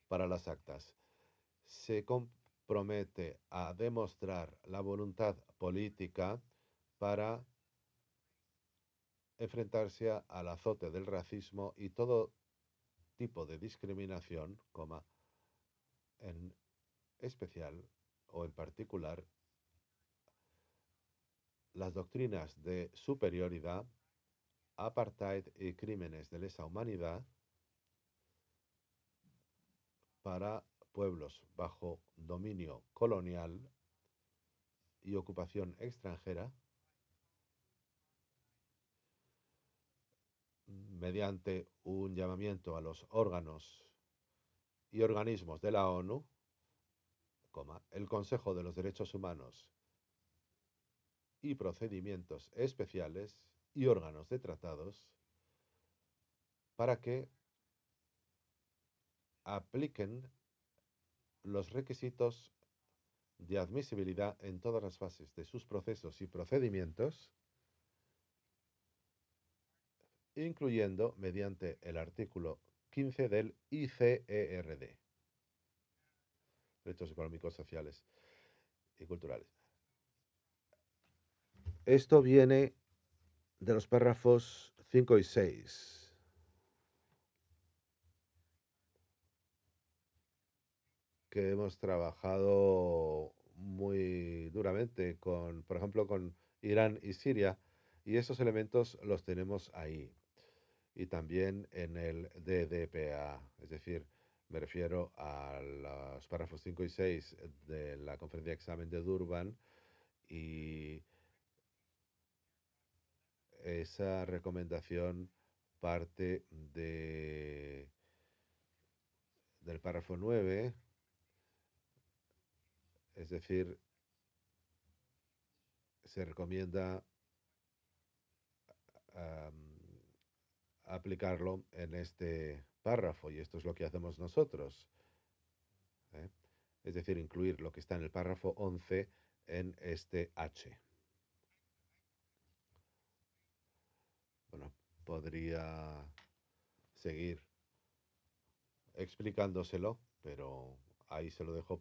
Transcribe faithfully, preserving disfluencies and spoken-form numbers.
para las actas. Se compromete a demostrar la voluntad política para enfrentarse al azote del racismo y todo tipo de discriminación, coma, en especial o en particular las doctrinas de superioridad, apartheid y crímenes de lesa humanidad para pueblos bajo dominio colonial y ocupación extranjera, mediante un llamamiento a los órganos y organismos de la ONU, coma, el Consejo de los Derechos Humanos y procedimientos especiales y órganos de tratados para que apliquen los requisitos de admisibilidad en todas las fases de sus procesos y procedimientos, incluyendo mediante el artículo quince del I C E R D, Derechos Económicos, Sociales y Culturales. Esto viene de los párrafos cinco y seis. Que hemos trabajado muy duramente con, por ejemplo, con Irán y Siria, y esos elementos los tenemos ahí. Y también en el D D P A, es decir, me refiero a los párrafos cinco y seis de la conferencia de examen de Durban y esa recomendación parte de, del párrafo nueve, es decir, se recomienda um, aplicarlo en este párrafo y esto es lo que hacemos nosotros, ¿eh? Es decir, incluir lo que está en el párrafo once en este H. Bueno, podría seguir explicándoselo, pero ahí se lo dejo